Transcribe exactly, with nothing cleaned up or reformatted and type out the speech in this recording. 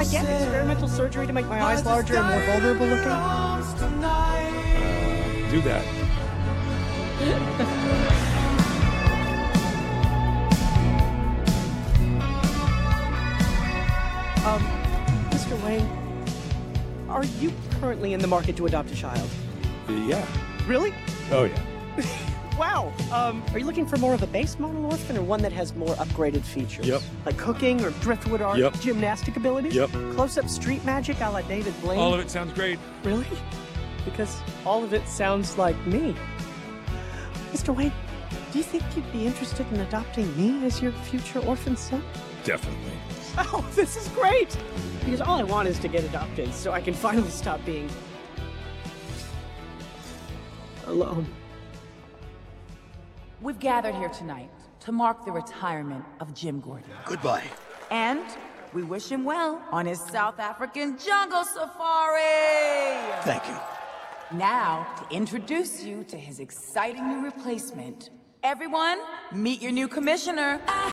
I get experimental surgery to make my eyes larger and more vulnerable looking? Uh, do that. Um, Mister Wayne, are you currently in the market to adopt a child? Yeah. Really? Oh, yeah. Wow. Um, are you looking for more of a base model orphan or one that has more upgraded features? Yep. Like cooking or driftwood art, Yep. gymnastic abilities? Yep. Close-up street magic a la David Blaine? All of it sounds great. Really? Because all of it sounds like me. Mister Wayne, do you think you'd be interested in adopting me as your future orphan son? Definitely. Oh, this is great! Because all I want is to get adopted so I can finally stop being alone. We've gathered here tonight to mark the retirement of Jim Gordon. Goodbye. And we wish him well on his South African jungle safari! Thank you. Now, to introduce you to his exciting new replacement. Everyone, meet your new commissioner.